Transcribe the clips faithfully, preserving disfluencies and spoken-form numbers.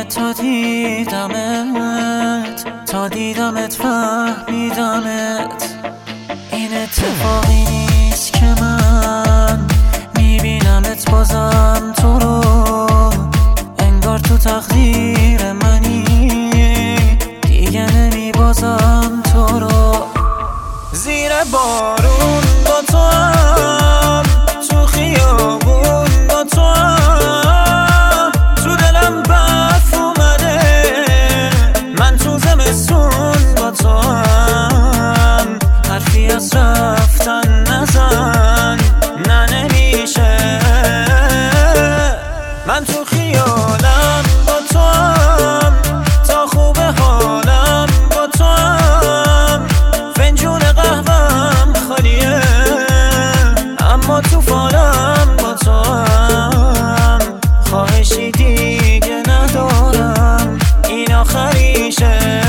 تا دیدمت تا دیدمت فهمیدمت این اتفاقی نیست که من میبینمت بازم تو رو، انگار تو تقدیر منی دیگه نمیبازم تو رو. زیر بارون با تو هم، تو خیابون با تو هم، تو دلم برف اومده، من تو زمستون با تو هم. حرفی از رفتن نزن، نه نمیشه، من تو خیالم با تو هم، تا خوب حالم با تو هم. فنجون قهوهم خالیه اما تو فالم با تو هم. خواهشی دیگه ندارم، این آخریشه.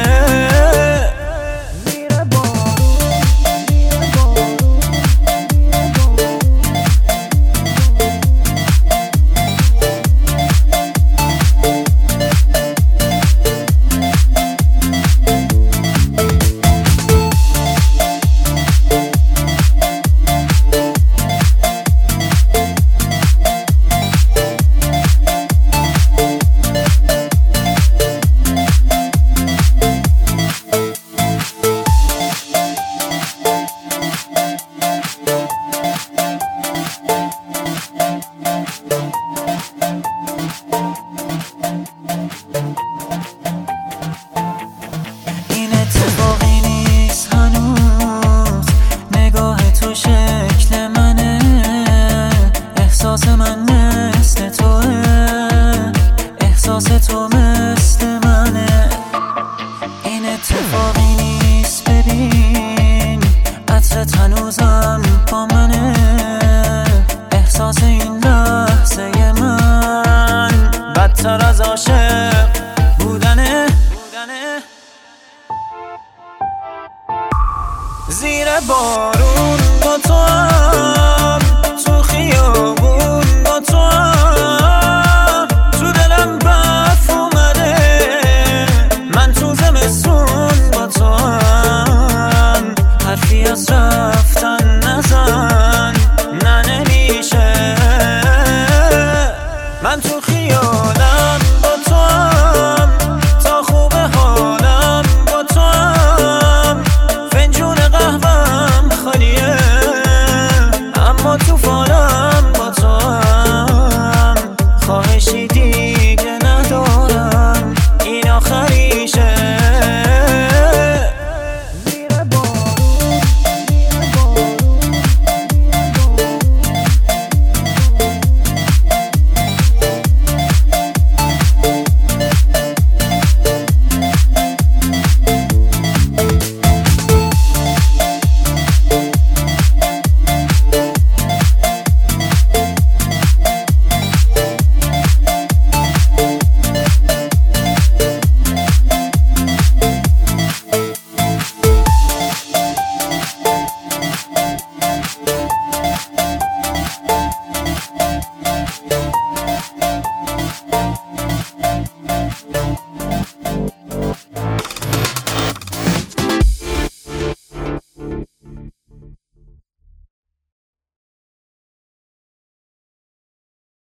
این اتفاقی نیست هنوز، نگاه تو شکل منه، احساس من مثل توه، احساس تو مثل منه. این اتفاقی نیست ببین، عطرت هنوزم با منه، احساس این لحظه من بدتر از عاشق بودنه. زیر بارون با تو هم، تو خیابون با تو هم، تو دلم برف اومده، من تو زمستون با تو هم. حرفی از